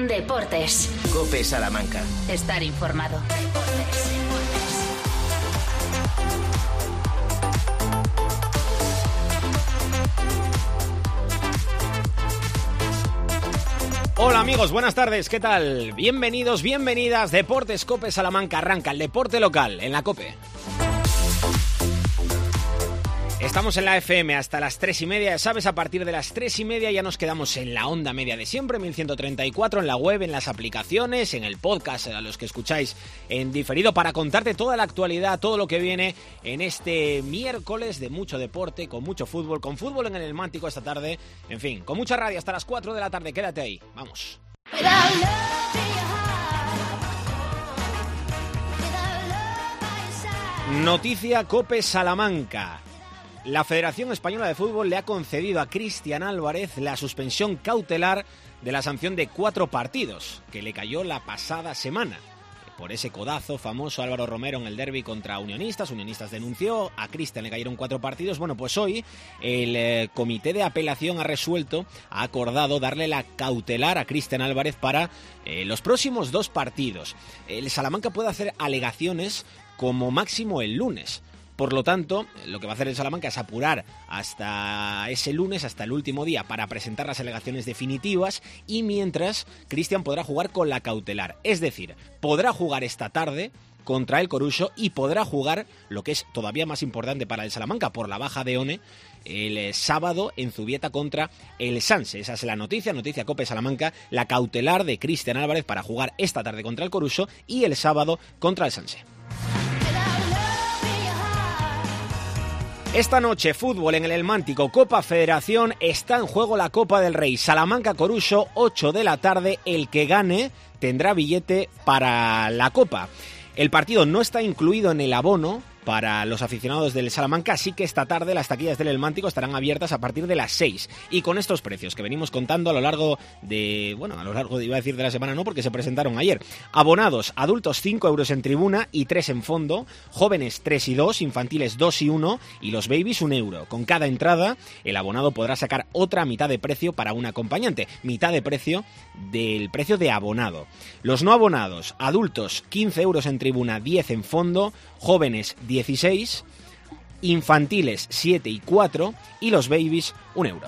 Deportes. COPE Salamanca. Estar informado. Hola amigos, buenas tardes, ¿qué tal? Bienvenidos, bienvenidas, Deportes COPE Salamanca, arranca el deporte local en la COPE. Estamos en la FM hasta las 3:30, ya sabes, a partir de las 3:30 ya nos quedamos en la onda media de siempre, 1134, en la web, en las aplicaciones, en el podcast, a los que escucháis en diferido, para contarte toda la actualidad, todo lo que viene en este miércoles de mucho deporte, con mucho fútbol, con fútbol en el Elmántico esta tarde, en fin, con mucha radio hasta las 4 de la tarde, quédate ahí, vamos. Noticia COPE Salamanca. La Federación Española de Fútbol le ha concedido a Cristian Álvarez la suspensión cautelar de la sanción de 4 partidos, que le cayó la pasada semana. Por ese codazo famoso Álvaro Romero en el derbi contra Unionistas. Unionistas denunció, a Cristian le cayeron 4 partidos. Bueno, pues hoy el comité de apelación ha acordado darle la cautelar a Cristian Álvarez para los próximos 2 partidos. El Salamanca puede hacer alegaciones como máximo el lunes. Por lo tanto, lo que va a hacer el Salamanca es apurar hasta ese lunes, hasta el último día, para presentar las alegaciones definitivas, y mientras Cristian podrá jugar con la cautelar. Es decir, podrá jugar esta tarde contra el Coruso y podrá jugar, lo que es todavía más importante para el Salamanca, por la baja de One, el sábado en Zubieta contra el Sanse. Esa es la noticia COPE Salamanca, la cautelar de Cristian Álvarez para jugar esta tarde contra el Coruso y el sábado contra el Sanse. Esta noche, fútbol en el Elmántico, Copa Federación, está en juego la Copa del Rey. Salamanca-Coruso, 8 de la tarde, el que gane tendrá billete para la Copa. El partido no está incluido en el abono para los aficionados del Salamanca, así que esta tarde las taquillas del Elmántico estarán abiertas a partir de las 6. Y con estos precios que venimos contando a lo largo de, iba a decir de la semana, no, porque se presentaron ayer. Abonados, adultos 5 euros en tribuna y 3 en fondo, jóvenes 3 y 2, infantiles 2 y 1 y los babies 1 euro. Con cada entrada, el abonado podrá sacar otra mitad de precio para un acompañante, mitad de precio del precio de abonado. Los no abonados, adultos 15 euros en tribuna, 10 en fondo, jóvenes 16, infantiles 7 y 4 y los babies 1 euro.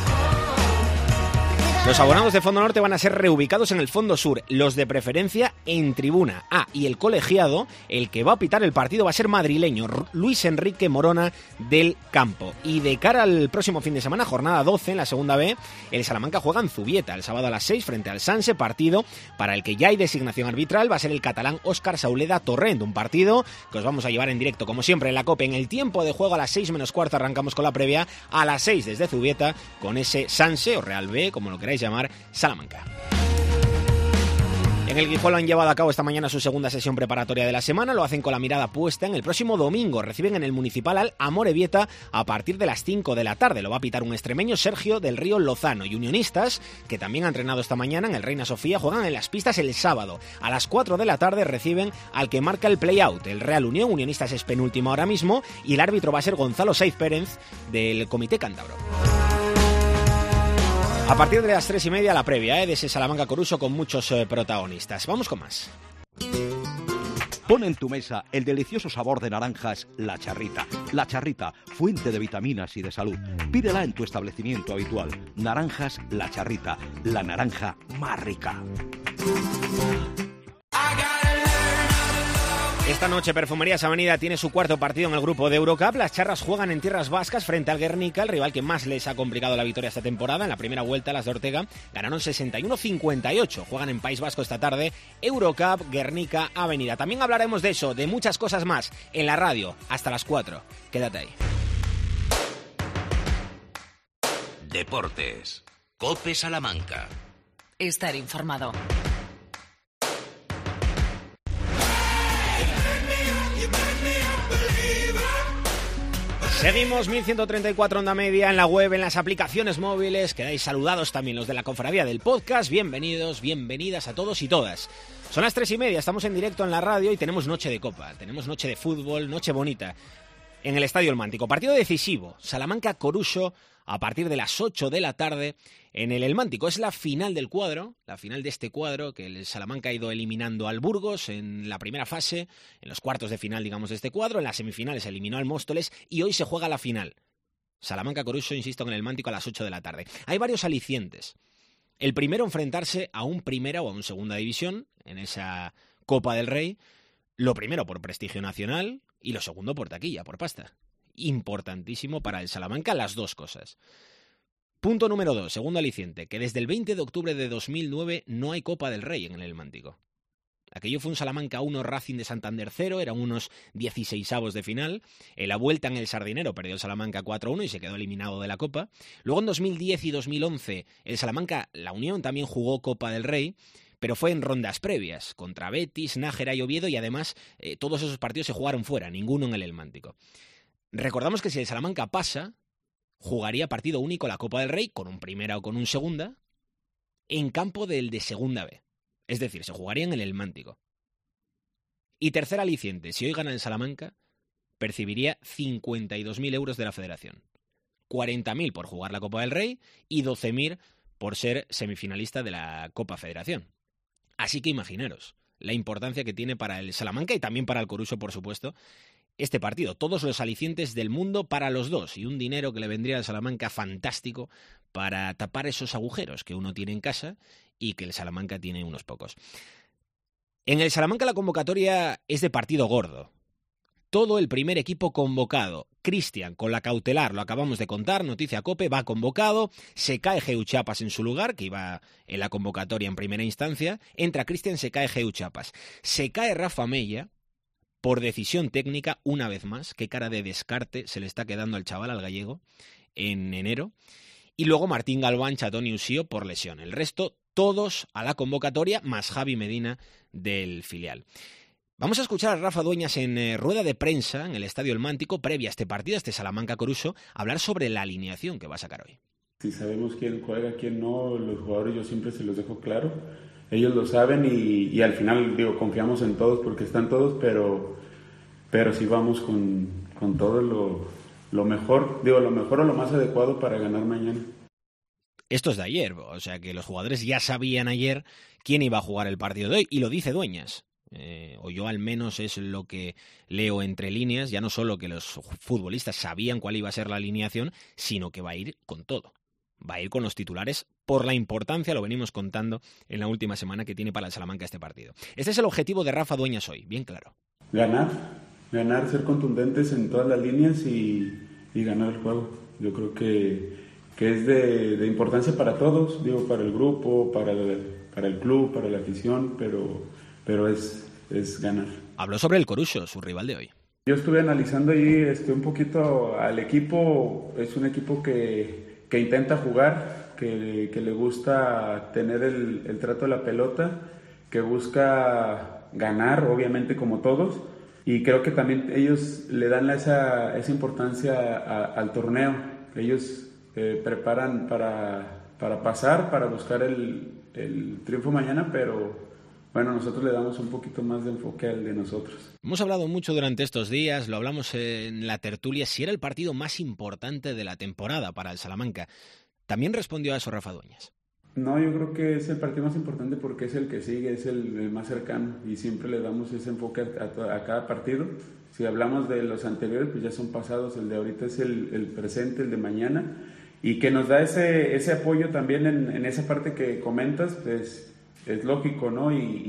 Los abonados de Fondo Norte van a ser reubicados en el Fondo Sur, los de preferencia en tribuna. Y el colegiado, el que va a pitar el partido, va a ser madrileño, Luis Enrique Morona del Campo. Y de cara al próximo fin de semana, jornada 12 en la segunda B, el Salamanca juega en Zubieta, el sábado a las 6 frente al Sanse, partido para el que ya hay designación arbitral, va a ser el catalán Óscar Sauleda Torrent, un partido que os vamos a llevar en directo, como siempre, en la COPE. En el tiempo de juego a las 6 menos cuarto arrancamos con la previa, a las 6 desde Zubieta, con ese Sanse o Real B, como lo queráis llamar, Salamanca. En el Guijuelo han llevado a cabo esta mañana su segunda sesión preparatoria de la semana, lo hacen con la mirada puesta en el próximo domingo. Reciben en el Municipal al Amorebieta a partir de las 5 de la tarde. Lo va a pitar un extremeño, Sergio del Río Lozano. Y Unionistas, que también ha entrenado esta mañana en el Reina Sofía, juegan en las pistas el sábado. A las 4 de la tarde reciben al que marca el play-out, el Real Unión. Unionistas es penúltimo ahora mismo y el árbitro va a ser Gonzalo Saiz Pérez del Comité Cántabro. A partir de las 3:30 la previa de ese Salamanca-Coruso con muchos protagonistas. Vamos con más. Pon en tu mesa el delicioso sabor de naranjas La Charrita. La Charrita, fuente de vitaminas y de salud. Pídela en tu establecimiento habitual. Naranjas La Charrita, la naranja más rica. Esta noche Perfumerías Avenida tiene su cuarto partido en el grupo de Eurocup. Las charras juegan en tierras vascas frente al Guernica, el rival que más les ha complicado la victoria esta temporada. En la primera vuelta las de Ortega ganaron 61-58. Juegan en País Vasco esta tarde. Eurocup, Guernica, Avenida. También hablaremos de eso, de muchas cosas más en la radio hasta las 4. Quédate ahí. Deportes. COPE Salamanca. Estar informado. Seguimos 1134 onda media en la web, en las aplicaciones móviles. Quedáis saludados también los de la cofradía del podcast. Bienvenidos, bienvenidas a todos y todas. Son las 3:30, estamos en directo en la radio y tenemos noche de copa, tenemos noche de fútbol, noche bonita en el Estadio Elmántico. Partido decisivo, Salamanca-Coruso a partir de las 8 de la tarde en el Mántico. Es la final del cuadro, la final de este cuadro, que el Salamanca ha ido eliminando al Burgos en la primera fase, en los cuartos de final, digamos, de este cuadro. En las semifinales eliminó al Móstoles y hoy se juega la final. Salamanca-Coruso, insisto, en el Mántico a las 8 de la tarde. Hay varios alicientes. El primero, enfrentarse a un primera o a un segunda división en esa Copa del Rey. Lo primero por prestigio nacional y lo segundo por taquilla, por pasta. Importantísimo para el Salamanca las dos cosas. Punto número 2, segundo aliciente, que desde el 20 de octubre de 2009 no hay Copa del Rey en el Mántico. Aquello fue un Salamanca 1, Racing de Santander 0, eran unos 16avos de final. En la vuelta en el Sardinero perdió el Salamanca 4-1 y se quedó eliminado de la Copa. Luego en 2010 y 2011 el Salamanca, la Unión, también jugó Copa del Rey, pero fue en rondas previas, contra Betis, Nájera y Oviedo, y además todos esos partidos se jugaron fuera, ninguno en el Helmántico. Recordamos que si el Salamanca pasa, jugaría partido único la Copa del Rey, con un primera o con un segunda, en campo del de segunda B. Es decir, se jugarían en el Helmántico. Y tercer aliciente, si hoy gana el Salamanca, percibiría 52.000 euros de la Federación. 40.000 por jugar la Copa del Rey y 12.000 por ser semifinalista de la Copa Federación. Así que imaginaros la importancia que tiene para el Salamanca y también para el Coruso, por supuesto, este partido. Todos los alicientes del mundo para los dos y un dinero que le vendría al Salamanca fantástico para tapar esos agujeros que uno tiene en casa y que el Salamanca tiene unos pocos. En el Salamanca la convocatoria es de partido gordo. Todo el primer equipo convocado. Cristian, con la cautelar, lo acabamos de contar, noticia COPE, va convocado, se cae Geu Chiapas en su lugar, que iba en la convocatoria en primera instancia, entra Cristian, se cae Geu Chiapas. Se cae Rafa Mella, por decisión técnica, una vez más, qué cara de descarte se le está quedando al chaval, al gallego, en enero. Y luego Martín Galván, Chatón y Usío por lesión. El resto, todos a la convocatoria, más Javi Medina del filial. Vamos a escuchar a Rafa Dueñas en rueda de prensa en el Estadio El Mántico, previa a este partido, este Salamanca-Coruso, hablar sobre la alineación que va a sacar hoy. Si sabemos quién juega, quién no, los jugadores yo siempre se los dejo claro. Ellos lo saben y al final, digo, confiamos en todos porque están todos, pero sí vamos con todo lo mejor, digo, lo mejor o lo más adecuado para ganar mañana. Esto es de ayer, o sea que los jugadores ya sabían ayer quién iba a jugar el partido de hoy, y lo dice Dueñas. O yo al menos es lo que leo entre líneas, ya no solo que los futbolistas sabían cuál iba a ser la alineación, sino que va a ir con todo. Va a ir con los titulares por la importancia, lo venimos contando en la última semana, que tiene para el Salamanca este partido. Este es el objetivo de Rafa Dueñas hoy, bien claro. Ganar, ser contundentes en todas las líneas y ganar el juego. Yo creo que es de importancia para todos, digo, para el grupo, para el club, para la afición, pero es ganar. Habló sobre el Coruso, su rival de hoy. Yo estuve analizando ahí un poquito al equipo. Es un equipo que intenta jugar, que le gusta tener el trato de la pelota, que busca ganar, obviamente como todos, y creo que también ellos le dan esa importancia al torneo. Ellos preparan para pasar, para buscar el triunfo mañana, pero bueno, nosotros le damos un poquito más de enfoque al de nosotros. Hemos hablado mucho durante estos días, lo hablamos en la tertulia, si era el partido más importante de la temporada para el Salamanca. También respondió a eso Rafa Dueñas. No, yo creo que es el partido más importante porque es el que sigue, es el más cercano y siempre le damos ese enfoque a cada partido. Si hablamos de los anteriores, pues ya son pasados, el de ahorita es el presente, el de mañana, y que nos da ese apoyo también en esa parte que comentas, pues es lógico, ¿no?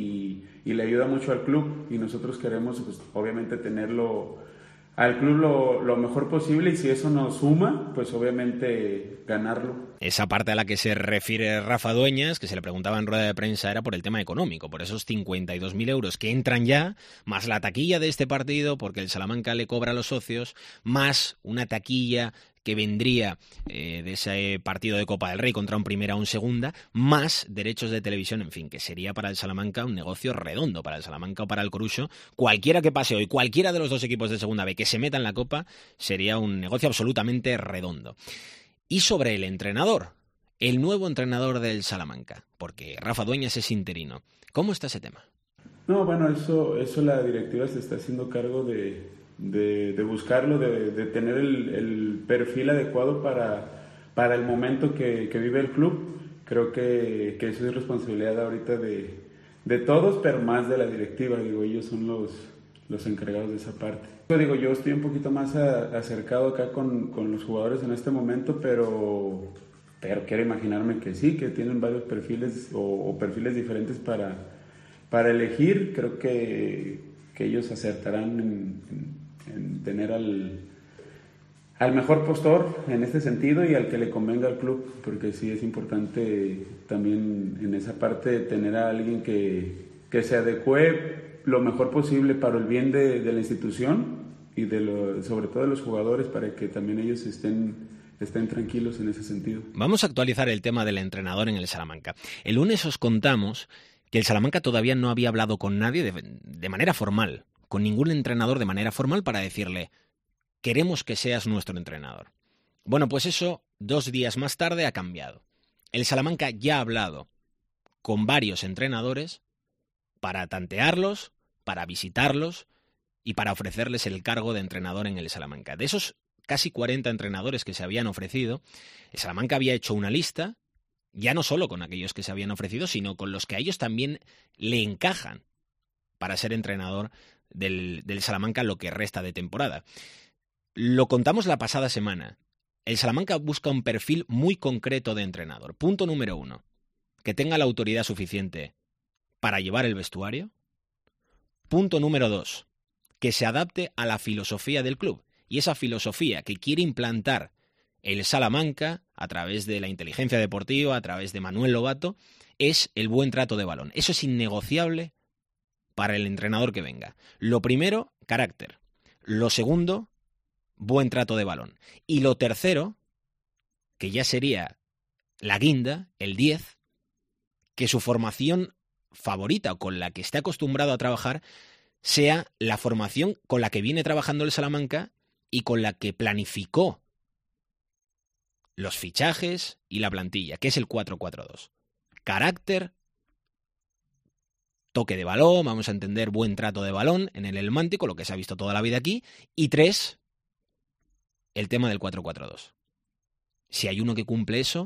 Y le ayuda mucho al club y nosotros queremos, pues, obviamente tenerlo al club lo mejor posible, y si eso nos suma, pues obviamente ganarlo. Esa parte a la que se refiere Rafa Dueñas, que se le preguntaba en rueda de prensa, era por el tema económico, por esos 52.000 euros que entran ya, más la taquilla de este partido, porque el Salamanca le cobra a los socios, más una taquilla que vendría de ese partido de Copa del Rey contra un primera o un segunda, más derechos de televisión, en fin, que sería para el Salamanca un negocio redondo, para el Salamanca o para el Coruso. Cualquiera que pase hoy, cualquiera de los dos equipos de segunda B que se meta en la Copa, sería un negocio absolutamente redondo. Y sobre el entrenador, el nuevo entrenador del Salamanca, porque Rafa Dueñas es interino. ¿Cómo está ese tema? No, bueno, eso la directiva se está haciendo cargo de buscarlo, de tener el perfil adecuado para el momento que vive el club. Creo que eso es responsabilidad ahorita de todos, pero más de la directiva. Digo, ellos son los encargados de esa parte. Yo estoy un poquito más acercado acá con los jugadores en este momento, pero quiero imaginarme que sí, que tienen varios perfiles o perfiles diferentes para elegir. Creo que ellos acertarán en tener al mejor postor en este sentido y al que le convenga al club, porque sí es importante también en esa parte tener a alguien que se adecue lo mejor posible para el bien de la institución y sobre todo de los jugadores, para que también ellos estén tranquilos en ese sentido. Vamos a actualizar el tema del entrenador en el Salamanca. El lunes os contamos que el Salamanca todavía no había hablado con nadie de manera formal, con ningún entrenador de manera formal para decirle: queremos que seas nuestro entrenador. Bueno, pues eso 2 días más tarde ha cambiado. El Salamanca ya ha hablado con varios entrenadores para tantearlos, para visitarlos y para ofrecerles el cargo de entrenador en el Salamanca. De esos casi 40 entrenadores que se habían ofrecido, el Salamanca había hecho una lista, ya no solo con aquellos que se habían ofrecido, sino con los que a ellos también le encajan para ser entrenador del Salamanca lo que resta de temporada. Lo contamos la pasada semana. El Salamanca busca un perfil muy concreto de entrenador. Punto número 1, que tenga la autoridad suficiente para llevar el vestuario. Punto número 2, que se adapte a la filosofía del club. Y esa filosofía que quiere implantar el Salamanca a través de la inteligencia deportiva, a través de Manuel Lobato, es el buen trato de balón. Eso es innegociable para el entrenador que venga. Lo primero, carácter. Lo segundo, buen trato de balón. Y lo tercero, que ya sería la guinda, el 10, que su formación favorita o con la que esté acostumbrado a trabajar sea la formación con la que viene trabajando el Salamanca y con la que planificó los fichajes y la plantilla, que es el 4-4-2. Carácter, toque de balón, vamos a entender buen trato de balón en el Helmántico, lo que se ha visto toda la vida aquí. Y 3, el tema del 4-4-2. Si hay uno que cumple eso,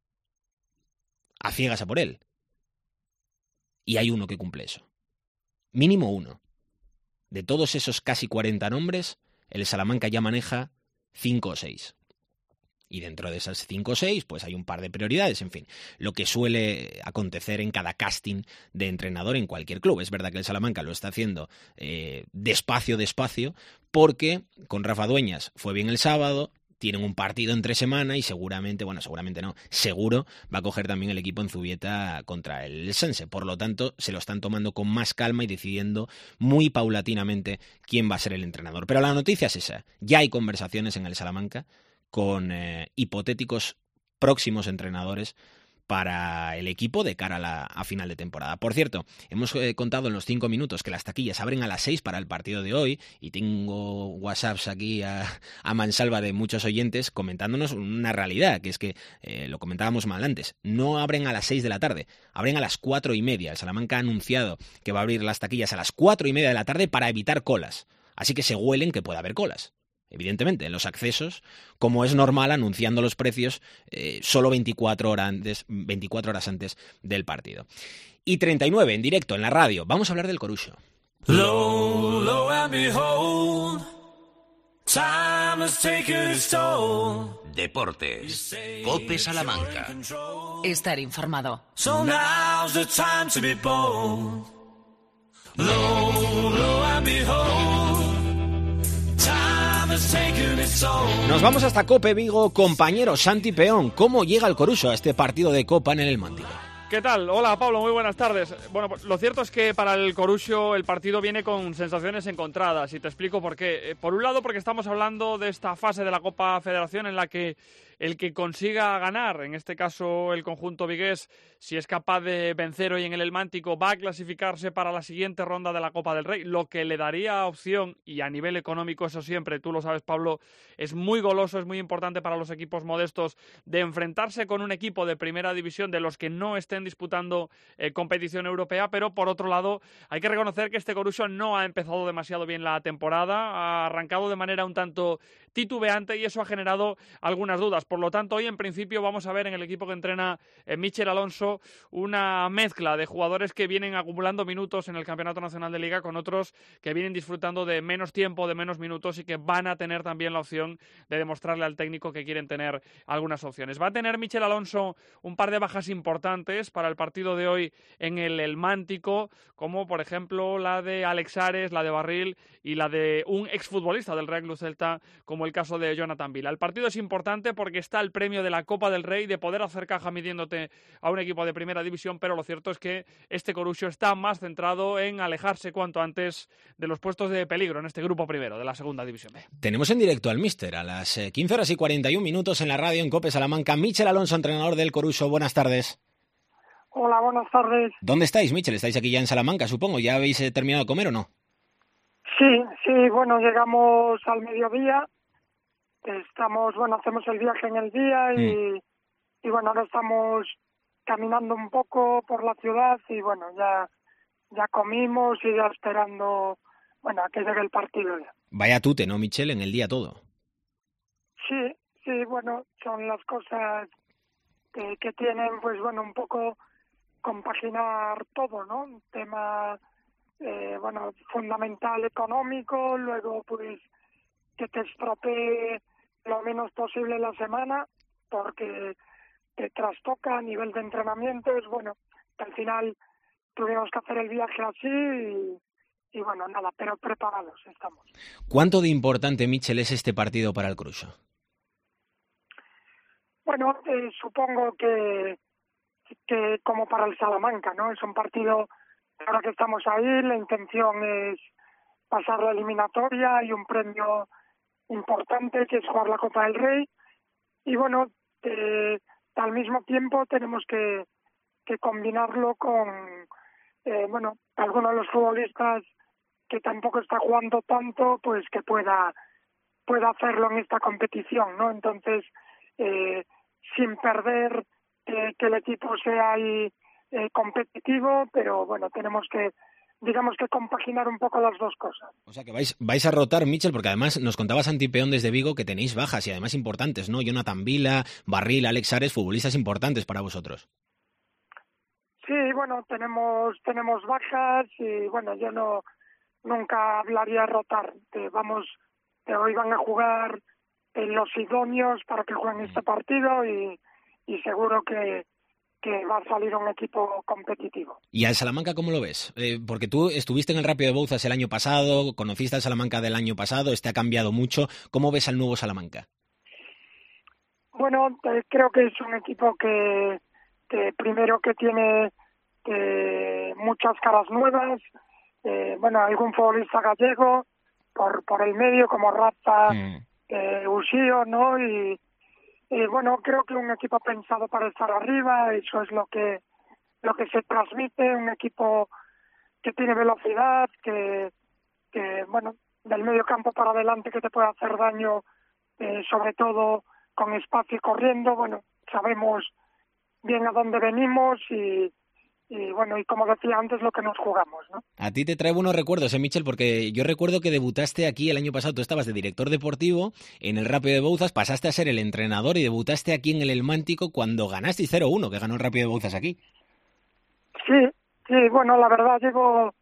a ciegas a por él. Y hay uno que cumple eso. Mínimo uno. De todos esos casi 40 nombres, el Salamanca ya maneja 5 o 6. Y dentro de esas 5 o 6, pues hay un par de prioridades, en fin, lo que suele acontecer en cada casting de entrenador en cualquier club. Es verdad que el Salamanca lo está haciendo despacio, porque con Rafa Dueñas fue bien el sábado, tienen un partido entre semana y seguramente no, seguro va a coger también el equipo en Zubieta contra el Sense. Por lo tanto, se lo están tomando con más calma y decidiendo muy paulatinamente quién va a ser el entrenador. Pero la noticia es esa, ya hay conversaciones en el Salamanca con hipotéticos próximos entrenadores para el equipo de cara a final de temporada. Por cierto, hemos contado en los 5 minutos que las taquillas abren a las 6 para el partido de hoy y tengo WhatsApps aquí a mansalva de muchos oyentes comentándonos una realidad, que es que, lo comentábamos mal antes, no abren a las 6 de la tarde, abren a las 4:30. El Salamanca ha anunciado que va a abrir las taquillas a las 4:30 de la tarde para evitar colas, así que se huelen que puede haber colas. Evidentemente, en los accesos, como es normal, anunciando los precios solo 24 horas antes del partido. Y 39, en directo, en la radio. Vamos a hablar del Coruxo. Lo and behold, time has taken its toll. Deportes. COPE Salamanca. Estar informado. So now's the time to be bold. Lo and behold. Nos vamos hasta Cope Vigo, compañero Santi Peón. ¿Cómo llega el Coruxo a este partido de Copa en el Helmántico? ¿Qué tal? Hola Pablo, muy buenas tardes. Bueno, pues lo cierto es que para el Coruxo el partido viene con sensaciones encontradas y te explico por qué. Por un lado, porque estamos hablando de esta fase de la Copa Federación en la que el que consiga ganar, en este caso el conjunto vigués, si es capaz de vencer hoy en el Helmántico, va a clasificarse para la siguiente ronda de la Copa del Rey, lo que le daría opción, y a nivel económico eso siempre, tú lo sabes Pablo, es muy goloso, es muy importante para los equipos modestos, de enfrentarse con un equipo de primera división de los que no estén disputando competición europea, pero por otro lado hay que reconocer que este Coruxo no ha empezado demasiado bien la temporada, ha arrancado de manera un tanto titubeante y eso ha generado algunas dudas. Por lo tanto, hoy en principio vamos a ver en el equipo que entrena Mikel Alonso una mezcla de jugadores que vienen acumulando minutos en el Campeonato Nacional de Liga con otros que vienen disfrutando de menos tiempo, de menos minutos y que van a tener también la opción de demostrarle al técnico que quieren tener algunas opciones. Va a tener Mikel Alonso un par de bajas importantes para el partido de hoy en el Elmántico, como por ejemplo la de Alex Ares, la de Barril y la de un exfutbolista del Real Club Celta, como el caso de Jonathan Vila. El partido es importante porque está el premio de la Copa del Rey, de poder hacer caja midiéndote a un equipo de primera división, pero lo cierto es que este Coruxo está más centrado en alejarse cuanto antes de los puestos de peligro en este grupo primero de la segunda división B. Tenemos en directo al míster a las 15:41 en la radio en COPE Salamanca. Mikel Alonso, entrenador del Coruxo. Buenas tardes. Hola, buenas tardes. ¿Dónde estáis, Mikel? ¿Estáis aquí ya en Salamanca, supongo? ¿Ya habéis terminado de comer o no? Sí, bueno, llegamos al mediodía. Hacemos el viaje en el día y bueno, ahora estamos caminando un poco por la ciudad y bueno, ya comimos y ya esperando, bueno, a que llegue el partido ya. Vaya tute, ¿no, Mikel? En el día todo. Sí, bueno, son las cosas que tienen, pues bueno, un poco compaginar todo, ¿no? Un tema, fundamental económico, luego pues que te estropee lo menos posible la semana, porque te trastoca a nivel de entrenamientos, bueno, al final tuvimos que hacer el viaje así y bueno, nada, pero preparados estamos. ¿Cuánto de importante, Mikel, es este partido para el Coruxo? Bueno, supongo que como para el Salamanca, ¿no? Es un partido, ahora que estamos ahí, la intención es pasar la eliminatoria y un premio importante que es jugar la Copa del Rey. Y bueno, al mismo tiempo tenemos que combinarlo con, alguno de los futbolistas que tampoco está jugando tanto, pues que pueda hacerlo en esta competición, ¿no? Entonces, sin perder que el equipo sea ahí competitivo, pero bueno, tenemos que, digamos que compaginar un poco las dos cosas. O sea que vais a rotar, Mikel, porque además nos contaba Santi Peón desde Vigo que tenéis bajas y además importantes, ¿no? Jonathan Vila, Barril, Alex Ares, futbolistas importantes para vosotros. Sí, bueno, tenemos bajas y bueno, yo nunca hablaría de rotar. Hoy van a jugar los idóneos para que jueguen este partido y seguro que va a salir un equipo competitivo. ¿Y al Salamanca cómo lo ves? Porque tú estuviste en el Rápido de Bouzas el año pasado, conociste al Salamanca del año pasado, ha cambiado mucho. ¿Cómo ves al nuevo Salamanca? Bueno, creo que es un equipo que primero que tiene muchas caras nuevas, algún futbolista gallego por el medio como Rafa, Uxío, ¿no? Y creo que un equipo pensado para estar arriba, eso es lo que se transmite, un equipo que tiene velocidad, que del medio campo para adelante que te puede hacer daño, sobre todo con espacio y corriendo. Bueno, sabemos bien a dónde venimos y como decía antes, lo que nos jugamos, ¿no? A ti te trae buenos recuerdos, Mikel, porque yo recuerdo que debutaste aquí el año pasado, tú estabas de director deportivo en el Rápido de Bouzas, pasaste a ser el entrenador y debutaste aquí en el Elmántico cuando ganaste 0-1, que ganó el Rápido de Bouzas aquí. Sí, bueno, la verdad llevo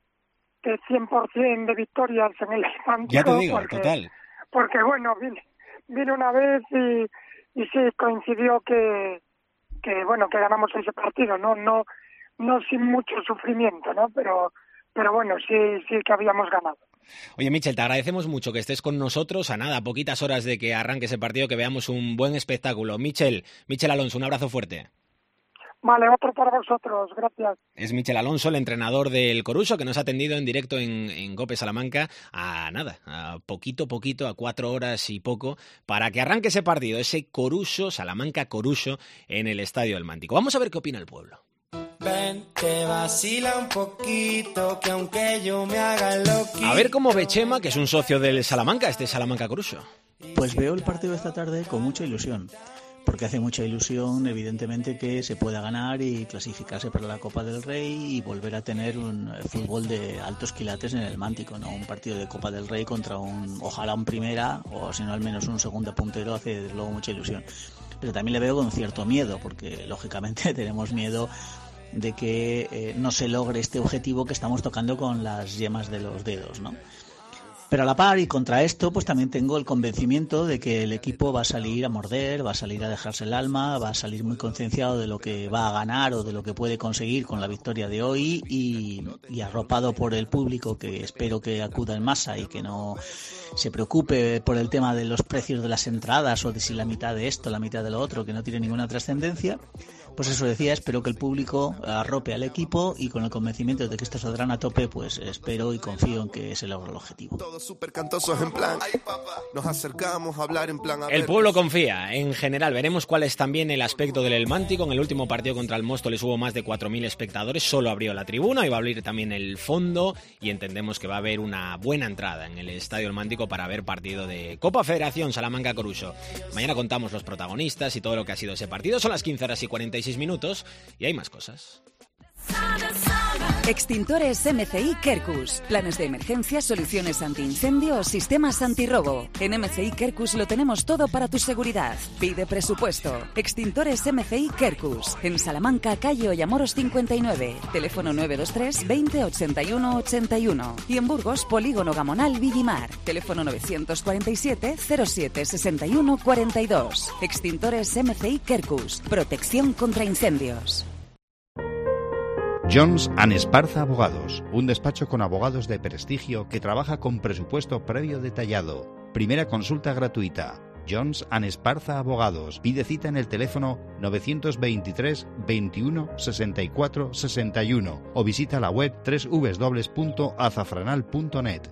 100% de victorias en el Elmántico. Ya te digo, total. Porque bueno, vine una vez y sí, coincidió que ganamos ese partido, no sin mucho sufrimiento, ¿no? Pero bueno, sí que habíamos ganado. Oye, Mikel, te agradecemos mucho que estés con nosotros. A nada, poquitas horas de que arranque ese partido, que veamos un buen espectáculo. Mikel Alonso, un abrazo fuerte. Vale, otro para vosotros, gracias. Es Mikel Alonso, el entrenador del Coruxo, que nos ha atendido en directo en COPE Salamanca a poquito, a 4 horas y poco, para que arranque ese partido, ese Coruxo, Salamanca-Coruxo, en el Estadio del Mántico. Vamos a ver qué opina el pueblo. Ven, te vacila un poquito, que aunque yo me haga loquito. A ver cómo ve Chema, que es un socio del Salamanca, este Salamanca-Coruxo. Pues veo el partido de esta tarde con mucha ilusión, porque hace mucha ilusión, evidentemente, que se pueda ganar y clasificarse para la Copa del Rey y volver a tener un fútbol de altos quilates en el Mántico, ¿no? Un partido de Copa del Rey contra ojalá un primera, o si no al menos un segundo puntero, hace desde luego mucha ilusión. pero también le veo con cierto miedo, porque lógicamente tenemos miedo de que no se logre este objetivo que estamos tocando con las yemas de los dedos, ¿no? Pero a la par y contra esto, pues también tengo el convencimiento de que el equipo va a salir a morder, va a salir a dejarse el alma, va a salir muy concienciado de lo que va a ganar o de lo que puede conseguir con la victoria de hoy y arropado por el público, que espero que acuda en masa y que no se preocupe por el tema de los precios de las entradas o de si la mitad de esto, la mitad de lo otro, que no tiene ninguna trascendencia. Pues eso decía, espero que el público arrope al equipo y con el convencimiento de que estos saldrán a tope, pues espero y confío en que se logre el objetivo. El pueblo confía, en general. Veremos cuál es también el aspecto del Elmántico. En el último partido contra el Móstoles hubo más de 4.000 espectadores, solo abrió la tribuna y va a abrir también el fondo, y entendemos que va a haber una buena entrada en el Estadio Elmántico para ver partido de Copa Federación Salamanca-Coruso. Mañana contamos los protagonistas y todo lo que ha sido ese partido. Son las 15:46 y hay más cosas. Extintores MCI Quercus. Planes de emergencia, soluciones antiincendio o sistemas antirrobo. En MCI Quercus lo tenemos todo para tu seguridad. Pide presupuesto. Extintores MCI Quercus. En Salamanca, calle Ollamoros 59. Teléfono 923 20 81 81. Y en Burgos, Polígono Gamonal Villimar. Teléfono 947 07 61 42. Extintores MCI Quercus. Protección contra incendios. Jones & Esparza Abogados, un despacho con abogados de prestigio que trabaja con presupuesto previo detallado. Primera consulta gratuita. Jones & Esparza Abogados. Pide cita en el teléfono 923 21 64 61 o visita la web www.azafranal.net.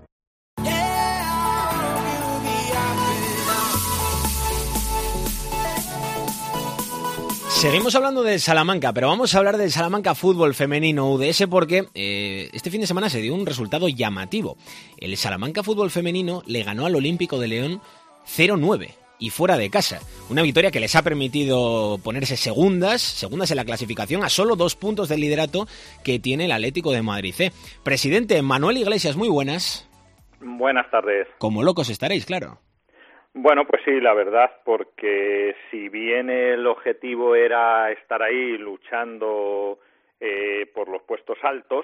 Seguimos hablando del Salamanca, pero vamos a hablar del Salamanca Fútbol Femenino UDS porque este fin de semana se dio un resultado llamativo. El Salamanca Fútbol Femenino le ganó al Olímpico de León 0-9 y fuera de casa. Una victoria que les ha permitido ponerse segundas en la clasificación a solo 2 puntos del liderato que tiene el Atlético de Madrid C. Presidente Manuel Iglesias, muy buenas. Buenas tardes. Como locos estaréis, claro. Bueno, pues sí, la verdad, porque si bien el objetivo era estar ahí luchando por los puestos altos,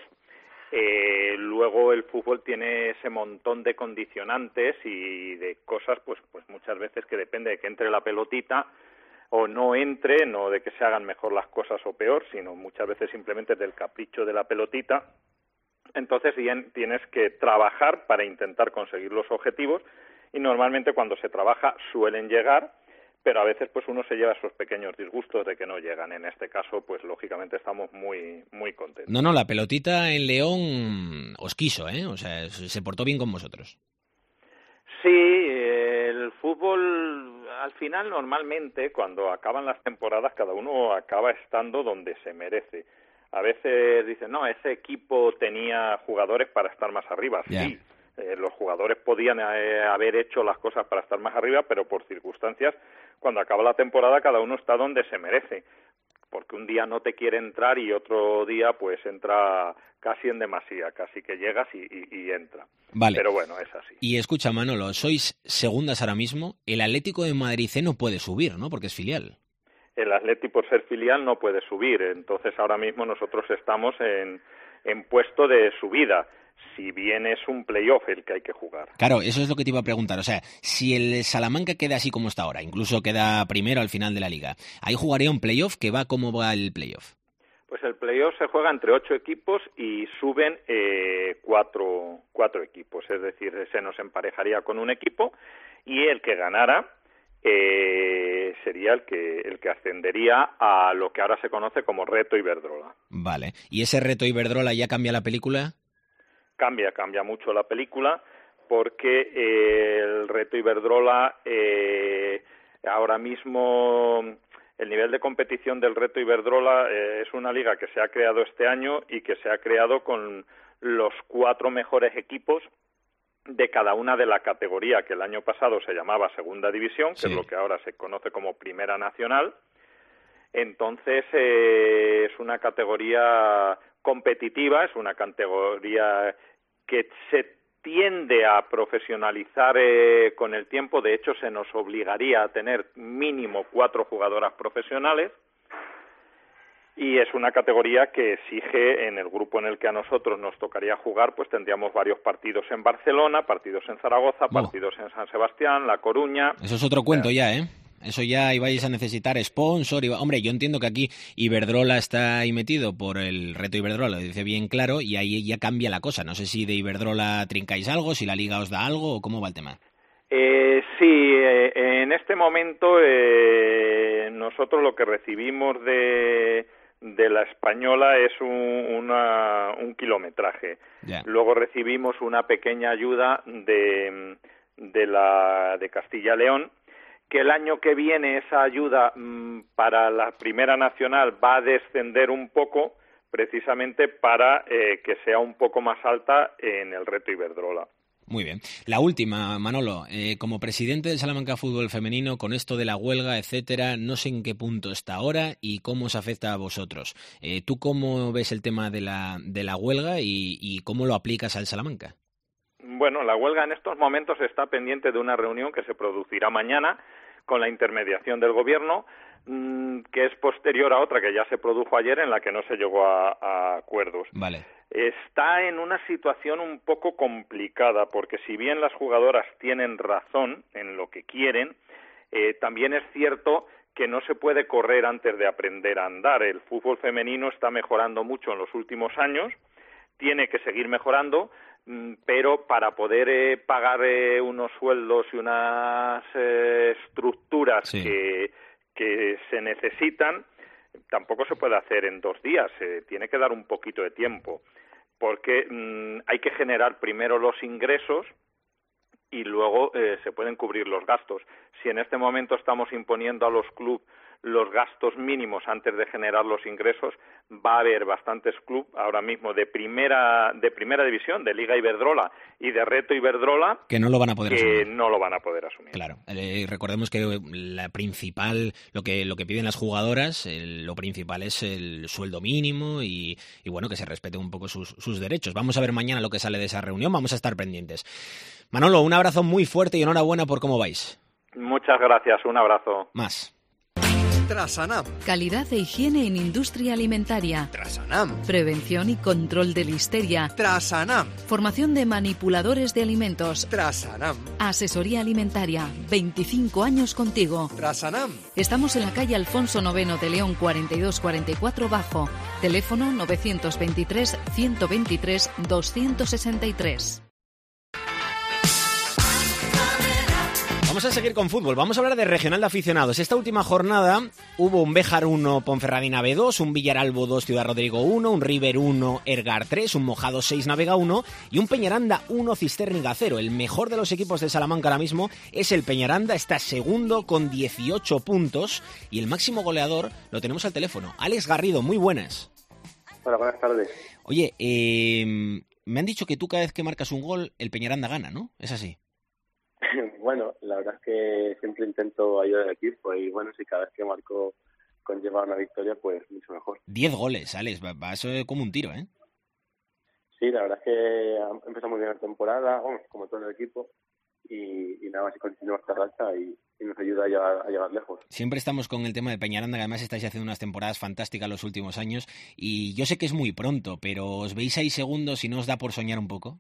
luego el fútbol tiene ese montón de condicionantes y de cosas, pues muchas veces que depende de que entre la pelotita o no entre, no de que se hagan mejor las cosas o peor, sino muchas veces simplemente del capricho de la pelotita. Entonces bien, tienes que trabajar para intentar conseguir los objetivos. Y normalmente cuando se trabaja suelen llegar, pero a veces pues uno se lleva esos pequeños disgustos de que no llegan. En este caso, pues lógicamente estamos muy contentos. No, la pelotita en León os quiso, ¿eh? O sea, se portó bien con vosotros. Sí, el fútbol al final normalmente cuando acaban las temporadas cada uno acaba estando donde se merece. A veces dicen, no, ese equipo tenía jugadores para estar más arriba. Yeah. Sí. Los jugadores podían haber hecho las cosas para estar más arriba, pero por circunstancias, cuando acaba la temporada, cada uno está donde se merece. Porque un día no te quiere entrar y otro día pues entra casi en demasía, casi que llegas y entra. Vale. Pero bueno, es así. Y escucha, Manolo, sois segundas ahora mismo. El Atlético de Madrid C no puede subir, ¿no? Porque es filial. El Atleti, por ser filial, no puede subir. Entonces, ahora mismo nosotros estamos en puesto de subida. Si bien es un playoff el que hay que jugar. Claro, eso es lo que te iba a preguntar. O sea, si el Salamanca queda así como está ahora, incluso queda primero al final de la liga, ¿ahí jugaría un playoff? ¿Qué va? ¿Cómo va el playoff? Pues el playoff se juega entre 8 equipos y suben 4 equipos. Es decir, se nos emparejaría con un equipo y el que ganara sería el que ascendería a lo que ahora se conoce como Reto Iberdrola. Vale. ¿Y ese Reto Iberdrola ya cambia la película? Cambia mucho la película porque el Reto Iberdrola ahora mismo el nivel de competición del Reto Iberdrola es una liga que se ha creado este año y que se ha creado con los 4 mejores equipos de cada una de la categoría que el año pasado se llamaba Segunda División, que sí, es lo que ahora se conoce como Primera Nacional. Entonces es una categoría competitiva, es una categoría que se tiende a profesionalizar con el tiempo. De hecho, se nos obligaría a tener mínimo 4 jugadoras profesionales, y es una categoría que exige, en el grupo en el que a nosotros nos tocaría jugar, pues tendríamos varios partidos en Barcelona, partidos en Zaragoza, partidos en San Sebastián, La Coruña. Eso es otro cuento ya, ¿eh? Eso ya ibais a necesitar sponsor. Hombre, yo entiendo que aquí Iberdrola está ahí metido por el reto Iberdrola, lo dice bien claro, y ahí ya cambia la cosa. No sé si de Iberdrola trincáis algo, si la Liga os da algo, o cómo va el tema. Sí, en este momento nosotros lo que recibimos de la española es un kilometraje. Yeah. Luego recibimos una pequeña ayuda de Castilla-León, que el año que viene esa ayuda para la Primera Nacional va a descender un poco, precisamente para que sea un poco más alta en el reto Iberdrola. Muy bien. La última, Manolo, como presidente del Salamanca Fútbol Femenino, con esto de la huelga, etcétera, no sé en qué punto está ahora y cómo os afecta a vosotros. ¿Tú cómo ves el tema de la huelga y cómo lo aplicas al Salamanca? Bueno, la huelga en estos momentos está pendiente de una reunión que se producirá mañana con la intermediación del Gobierno, que es posterior a otra que ya se produjo ayer, en la que no se llegó a acuerdos. Vale. Está en una situación un poco complicada, porque si bien las jugadoras tienen razón en lo que quieren, también es cierto que no se puede correr antes de aprender a andar. El fútbol femenino está mejorando mucho en los últimos años, tiene que seguir mejorando, pero para poder pagar unos sueldos y unas estructuras que se necesitan, tampoco se puede hacer en 2 días, tiene que dar un poquito de tiempo, porque hay que generar primero los ingresos y luego se pueden cubrir los gastos. Si en este momento estamos imponiendo a los clubes los gastos mínimos antes de generar los ingresos, va a haber bastantes clubes ahora mismo de primera división, de Liga Iberdrola y de Reto Iberdrola, que no lo van a poder asumir. No lo van a poder asumir. Claro. Recordemos que la principal, lo que piden las jugadoras, lo principal es el sueldo mínimo y bueno, que se respeten un poco sus derechos. Vamos a ver mañana lo que sale de esa reunión, vamos a estar pendientes. Manolo, un abrazo muy fuerte y enhorabuena por cómo vais. Muchas gracias, un abrazo. Más. Trasanam. Calidad e higiene en industria alimentaria. Trasanam. Prevención y control de listeria. Trasanam. Formación de manipuladores de alimentos. Trasanam. Asesoría alimentaria. 25 años contigo. Trasanam. Estamos en la calle Alfonso IX de León 4244 Bajo. Teléfono 923 123 263. Vamos a seguir con fútbol, vamos a hablar de regional de aficionados. Esta última jornada hubo un Béjar 1, Ponferradina B2, un Villaralbo 2, Ciudad Rodrigo 1, un River 1, Ergar 3, un Mojado 6, Navega 1 y un Peñaranda 1, Cisterniga 0. El mejor de los equipos de Salamanca ahora mismo es el Peñaranda, está segundo con 18 puntos y el máximo goleador lo tenemos al teléfono. Alex Garrido, muy buenas. Hola, buenas tardes. Oye, me han dicho que tú cada vez que marcas un gol, el Peñaranda gana, ¿no? ¿Es así? Bueno, la verdad es que siempre intento ayudar al equipo y bueno, si cada vez que marco conlleva una victoria, pues mucho mejor. 10 goles, Alex, va eso como un tiro, ¿eh? Sí, la verdad es que empezamos muy bien la temporada, vamos, como todo el equipo, y nada más, y continúa esta racha y nos ayuda a llegar lejos. Siempre estamos con el tema de Peñaranda, que además estáis haciendo unas temporadas fantásticas los últimos años, y yo sé que es muy pronto, pero ¿os veis ahí segundos y no os da por soñar un poco?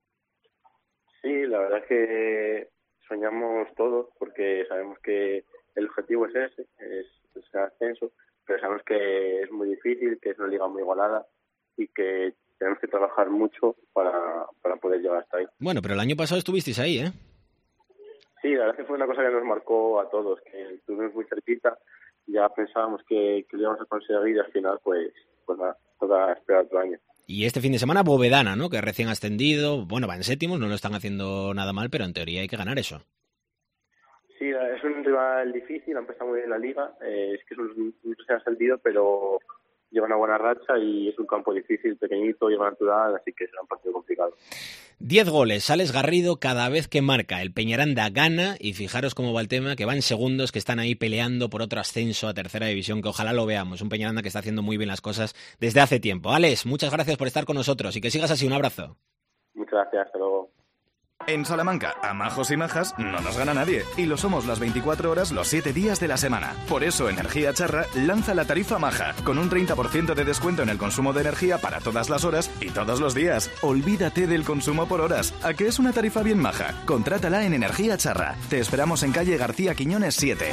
Sí, la verdad es que soñamos todos porque sabemos que el objetivo es ese, es el ascenso, pero sabemos que es muy difícil, que es una liga muy igualada y que tenemos que trabajar mucho para poder llegar hasta ahí. Bueno, pero el año pasado estuvisteis ahí, ¿eh? Sí, la verdad es que fue una cosa que nos marcó a todos, que estuvimos muy cerquita, ya pensábamos que lo íbamos a conseguir y al final pues nada, toca esperar otro año. Y este fin de semana Bovedana, ¿no? Que recién ascendido, bueno, van séptimos, no lo están haciendo nada mal, pero en teoría hay que ganar eso. Sí, es un rival difícil, ha empezado muy bien la liga, es que no se ha ascendido, pero lleva una buena racha y es un campo difícil, pequeñito, lleva natural, así que será un partido complicado. 10 goles, Alex Garrido cada vez que marca. El Peñaranda gana y fijaros cómo va el tema, que van segundos, que están ahí peleando por otro ascenso a tercera división, que ojalá lo veamos. Un Peñaranda que está haciendo muy bien las cosas desde hace tiempo. Alex, muchas gracias por estar con nosotros y que sigas así. Un abrazo. Muchas gracias, hasta luego. En Salamanca, a majos y majas no nos gana nadie. Y lo somos las 24 horas, los 7 días de la semana. Por eso Energía Charra lanza la tarifa maja, con un 30% de descuento en el consumo de energía para todas las horas y todos los días. Olvídate del consumo por horas. ¿A qué es una tarifa bien maja? Contrátala en Energía Charra. Te esperamos en calle García Quiñones 7.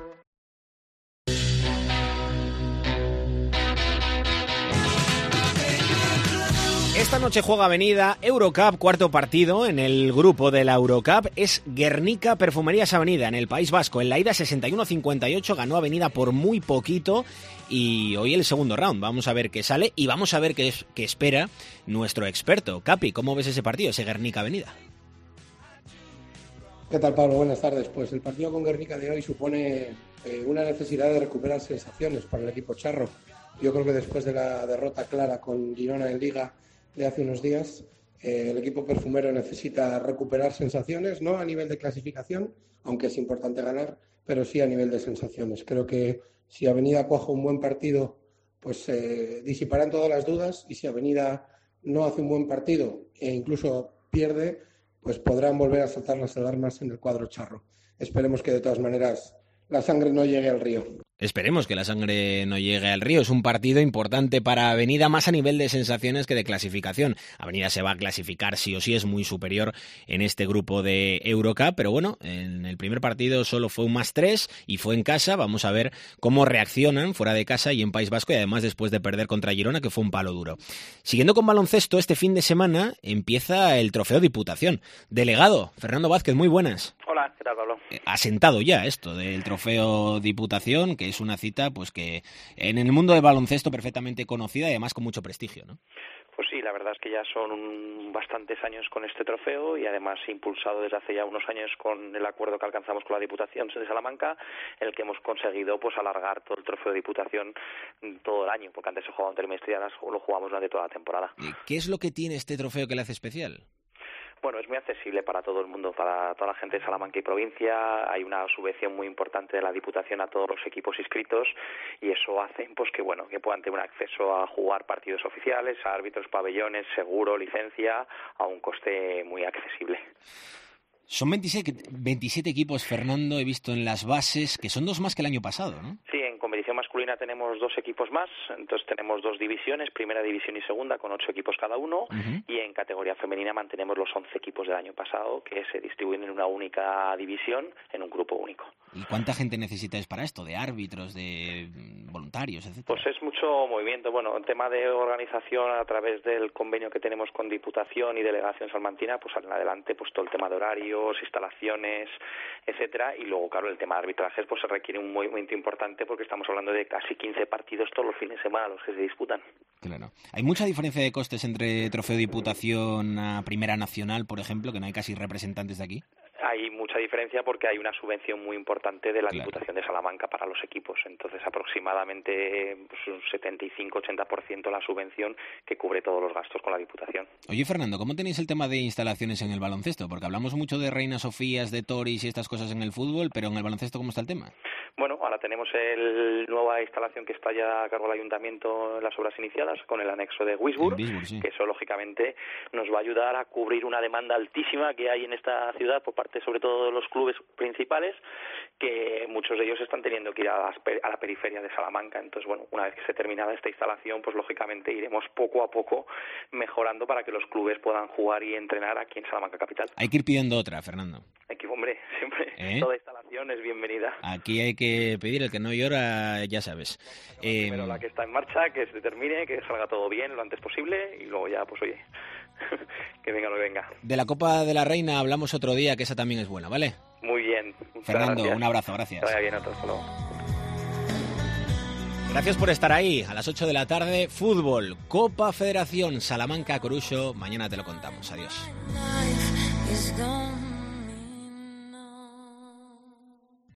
Esta noche juega Avenida Eurocup, cuarto partido en el grupo de la Eurocup. Es Guernica Perfumerías Avenida en el País Vasco. En la ida 61-58 ganó Avenida por muy poquito y hoy el segundo round. Vamos a ver qué sale y vamos a ver qué espera nuestro experto. Capi, ¿cómo ves ese partido, ese Guernica Avenida? ¿Qué tal, Pablo? Buenas tardes. Pues el partido con Guernica de hoy supone una necesidad de recuperar sensaciones para el equipo charro. Yo creo que después de la derrota clara con Girona en Liga de hace unos días, el equipo perfumero necesita recuperar sensaciones, no a nivel de clasificación, aunque es importante ganar, pero sí a nivel de sensaciones. Creo que si Avenida cuaja un buen partido, pues disiparán todas las dudas, y si Avenida no hace un buen partido e incluso pierde, pues podrán volver a saltar las alarmas en el cuadro charro. Esperemos que de todas maneras la sangre no llegue al río. Esperemos que la sangre no llegue al río. Es un partido importante para Avenida, más a nivel de sensaciones que de clasificación. Avenida se va a clasificar sí o sí, es muy superior en este grupo de Eurocup, pero bueno, en el primer partido solo fue un +3 y fue en casa. Vamos a ver cómo reaccionan fuera de casa y en País Vasco, y además después de perder contra Girona, que fue un palo duro. Siguiendo con baloncesto, este fin de semana empieza el Trofeo Diputación. Delegado, Fernando Vázquez, muy buenas. Hola, ¿qué tal, Pablo? Asentado ya esto del Trofeo Diputación, que es una cita pues que en el mundo del baloncesto perfectamente conocida y además con mucho prestigio, ¿no? Pues sí, la verdad es que ya son bastantes años con este trofeo y además impulsado desde hace ya unos años con el acuerdo que alcanzamos con la Diputación de Salamanca, en el que hemos conseguido pues alargar todo el Trofeo de Diputación todo el año, porque antes se jugaba un trimestre y ahora lo jugamos durante toda la temporada. ¿Qué es lo que tiene este trofeo que le hace especial? Bueno, es muy accesible para todo el mundo, para toda la gente de Salamanca y provincia. Hay una subvención muy importante de la Diputación a todos los equipos inscritos y eso hace pues que puedan tener acceso a jugar partidos oficiales, a árbitros, pabellones, seguro, licencia, a un coste muy accesible. Son 27 equipos, Fernando, he visto en las bases, que son 2 más que el año pasado, ¿no? Sí, en competición masculina tenemos 2 equipos más, entonces tenemos 2 divisiones, primera división y segunda, con 8 equipos cada uno, y en categoría femenina mantenemos los 11 equipos del año pasado, que se distribuyen en una única división, en un grupo único. ¿Y cuánta gente necesitáis para esto? ¿De árbitros, de voluntarios, etcétera? Pues es mucho movimiento. Bueno, el tema de organización a través del convenio que tenemos con Diputación y Delegación Salmantina, pues salen adelante pues todo el tema de horarios, instalaciones, etcétera, y luego, claro, el tema de arbitrajes pues se requiere un movimiento importante porque estamos hablando de casi 15 partidos todos los fines de semana los que se disputan. Claro. ¿Hay mucha diferencia de costes entre Trofeo Diputación a Primera Nacional, por ejemplo, que no hay casi representantes de aquí? Hay mucha diferencia porque hay una subvención muy importante de la Diputación de Salamanca para los equipos. Entonces, aproximadamente pues, un 75-80% la subvención que cubre todos los gastos con la Diputación. Oye, Fernando, ¿cómo tenéis el tema de instalaciones en el baloncesto? Porque hablamos mucho de Reina Sofías, de Toris y estas cosas en el fútbol, pero en el baloncesto, ¿cómo está el tema? Bueno, ahora tenemos la nueva instalación que está ya a cargo del Ayuntamiento en las obras iniciadas, con el anexo de Wisburg, sí. Que eso, lógicamente, nos va a ayudar a cubrir una demanda altísima que hay en esta ciudad por parte, sobre todo, de los clubes principales, que muchos de ellos están teniendo que ir a la periferia de Salamanca. Entonces, bueno, una vez que se terminada esta instalación, pues lógicamente iremos poco a poco mejorando para que los clubes puedan jugar y entrenar aquí en Salamanca capital. Hay que ir pidiendo otra, Fernando. Hombre, siempre toda instalación es bienvenida. Aquí hay que pedir, el que no llora, ya sabes. Primero la que está en marcha, que se termine, que salga todo bien lo antes posible y luego ya, pues oye, que venga lo que venga. De la Copa de la Reina hablamos otro día, que esa también es buena, ¿vale? Muy bien. Fernando, un abrazo, gracias. Que vaya bien, hasta luego. Gracias por estar ahí. A las 8 de la tarde, fútbol, Copa Federación, Salamanca, Coruso. Mañana te lo contamos. Adiós.